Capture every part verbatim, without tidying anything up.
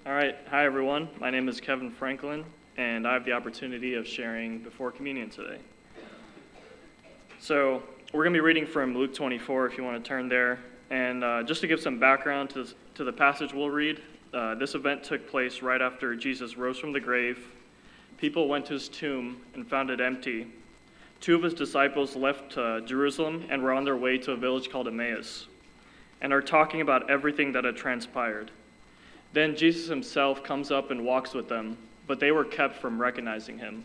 All right, hi everyone. My name is Kevin Franklin, and I have the opportunity of sharing before communion today. So we're going to be reading from Luke twenty-four, if you want to turn there. And uh, just to give some background to, to the passage we'll read, uh, this event took place right after Jesus rose from the grave. People went to his tomb and found it empty. Two of his disciples left uh, Jerusalem and were on their way to a village called Emmaus, and are talking about everything that had transpired. Then Jesus himself comes up and walks with them, but they were kept from recognizing him.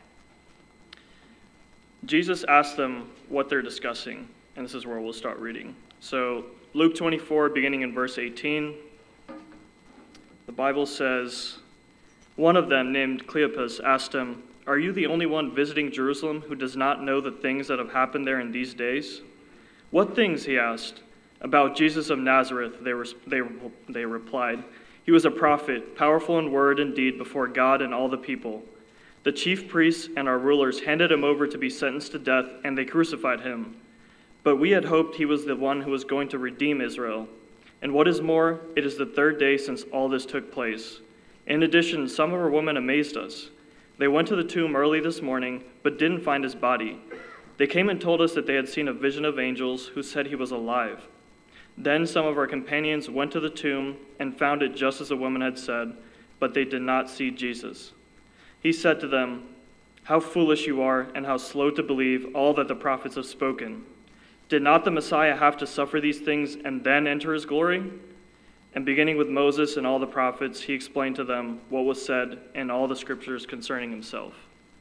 Jesus asked them what they're discussing, and this is where we'll start reading. So Luke twenty-four, beginning in verse eighteen, the Bible says, "One of them, named Cleopas, asked him, 'Are you the only one visiting Jerusalem who does not know the things that have happened there in these days?' 'What things?' he asked. 'About Jesus of Nazareth,' they, were, they, they replied. 'He was a prophet, powerful in word and deed before God and all the people. The chief priests and our rulers handed him over to be sentenced to death, and they crucified him. But we had hoped he was the one who was going to redeem Israel. And what is more, it is the third day since all this took place. In addition, some of our women amazed us. They went to the tomb early this morning, but didn't find his body. They came and told us that they had seen a vision of angels who said he was alive. Then some of our companions went to the tomb and found it just as the woman had said, but they did not see Jesus. He said to them, 'How foolish you are, and how slow to believe all that the prophets have spoken. Did not the Messiah have to suffer these things and then enter his glory?' And beginning with Moses and all the prophets, he explained to them what was said in all the scriptures concerning himself."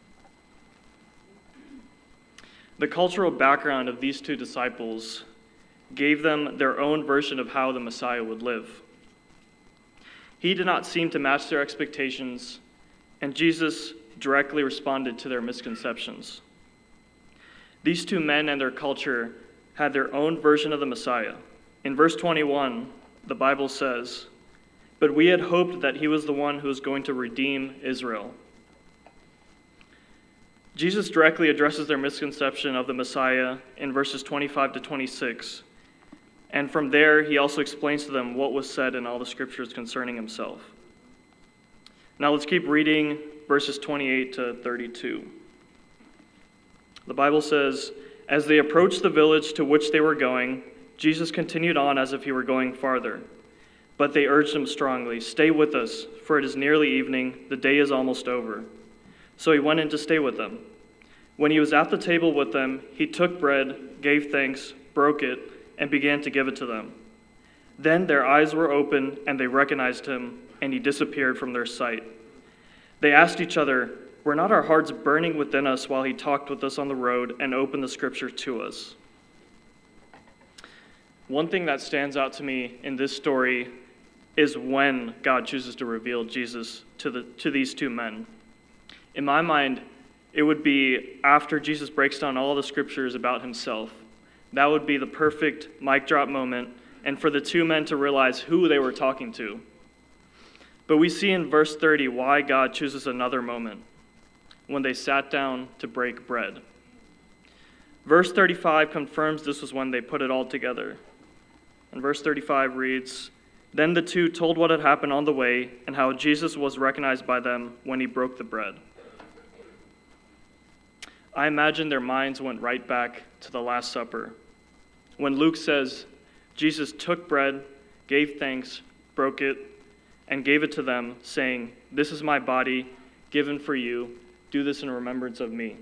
The cultural background of these two disciples gave them their own version of how the Messiah would live. He did not seem to match their expectations, and Jesus directly responded to their misconceptions. These two men and their culture had their own version of the Messiah. In verse twenty-one, the Bible says, "But we had hoped that he was the one who was going to redeem Israel." Jesus directly addresses their misconception of the Messiah in verses twenty-five to twenty-six. And from there, he also explains to them what was said in all the scriptures concerning himself. Now let's keep reading verses twenty-eight to thirty-two. The Bible says, "As they approached the village to which they were going, Jesus continued on as if he were going farther. But they urged him strongly, 'Stay with us, for it is nearly evening, the day is almost over.' So he went in to stay with them. When he was at the table with them, he took bread, gave thanks, broke it, and began to give it to them. Then their eyes were opened, and they recognized him, and he disappeared from their sight. They asked each other, 'Were not our hearts burning within us while he talked with us on the road and opened the scripture to us?'" One thing that stands out to me in this story is when God chooses to reveal Jesus to the to these two men. In my mind, it would be after Jesus breaks down all the scriptures about himself. That would be the perfect mic drop moment, and for the two men to realize who they were talking to. But we see in verse thirty why God chooses another moment, when they sat down to break bread. Verse thirty-five confirms this was when they put it all together. And verse thirty-five reads, "Then the two told what had happened on the way and how Jesus was recognized by them when he broke the bread." I imagine their minds went right back to the Last Supper, when Luke says, Jesus took bread, gave thanks, broke it, and gave it to them, saying, "This is my body given for you. Do this in remembrance of me."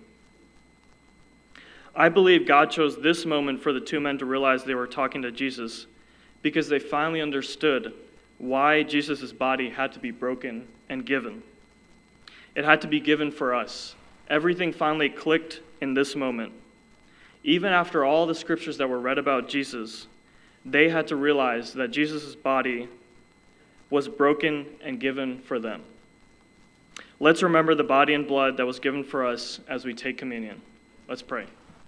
I believe God chose this moment for the two men to realize they were talking to Jesus, because they finally understood why Jesus' body had to be broken and given. It had to be given for us. Everything finally clicked in this moment. Even after all the scriptures that were read about Jesus, they had to realize that Jesus' body was broken and given for them. Let's remember the body and blood that was given for us as we take communion. Let's pray.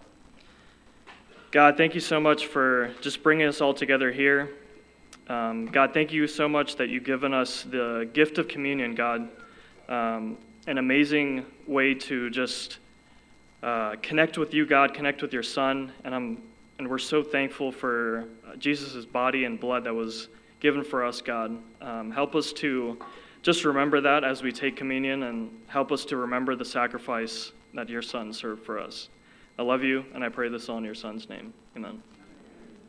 God, thank you so much for just bringing us all together here. Um, God, thank you so much that you've given us the gift of communion, God. Um, an amazing way to just uh, connect with you, God, connect with your Son, and I'm and we're so thankful for uh, Jesus' body and blood that was given for us, God. Um, help us to just remember that as we take communion, and help us to remember the sacrifice that your Son served for us. I love you, and I pray this all in your Son's name. Amen.